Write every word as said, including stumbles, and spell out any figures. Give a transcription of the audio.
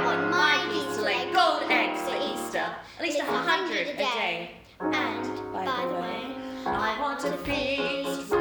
want my geese to lay golden eggs for Easter, at least a hundred a day. And, By the way, I want a feast